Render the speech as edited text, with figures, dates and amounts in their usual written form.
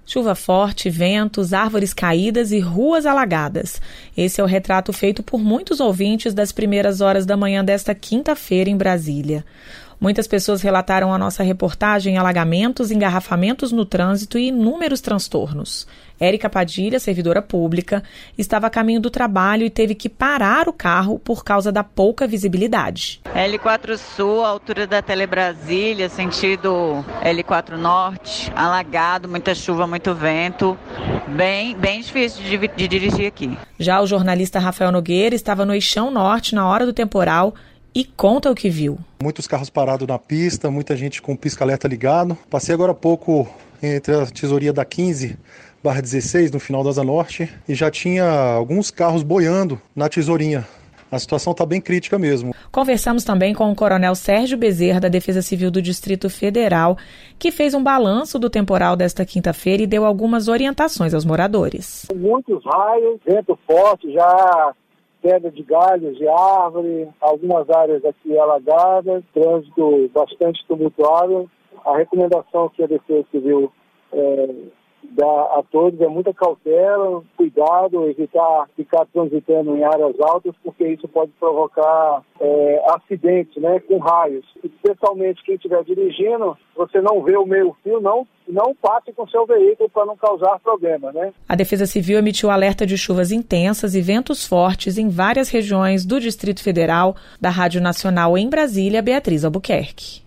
Chuva forte, ventos, árvores caídas e ruas alagadas. Esse é o retrato feito por muitos ouvintes das primeiras horas da manhã desta quinta-feira em Brasília. Muitas pessoas relataram à nossa reportagem alagamentos, engarrafamentos no trânsito e inúmeros transtornos. Érica Padilha, servidora pública, estava a caminho do trabalho e teve que parar o carro por causa da pouca visibilidade. L4 Sul, altura da Telebrasília, sentido L4 Norte, alagado, muita chuva, muito vento, bem difícil de dirigir aqui. Já o jornalista Rafael Nogueira estava no Eixão Norte na hora do temporal e conta o que viu. Muitos carros parados na pista, muita gente com o pisca-alerta ligado. Passei agora há pouco entre a Tesouria da 15/16, no final da Asa Norte, e já tinha alguns carros boiando na Tesourinha. A situação está bem crítica mesmo. Conversamos também com o coronel Sérgio Bezerra, da Defesa Civil do Distrito Federal, que fez um balanço do temporal desta quinta-feira e deu algumas orientações aos moradores. Muitos raios, vento forte, já queda de galhos de árvore, algumas áreas aqui alagadas, trânsito bastante tumultuável. A recomendação que a Defesa Civil dá a todos é muita cautela, cuidado, evitar ficar transitando em áreas altas, porque isso pode provocar acidentes, né, com raios. Especialmente quem estiver dirigindo, você não vê o meio-fio, não passe com seu veículo para não causar problema, né? A Defesa Civil emitiu alerta de chuvas intensas e ventos fortes em várias regiões do Distrito Federal. Da Rádio Nacional em Brasília, Beatriz Albuquerque.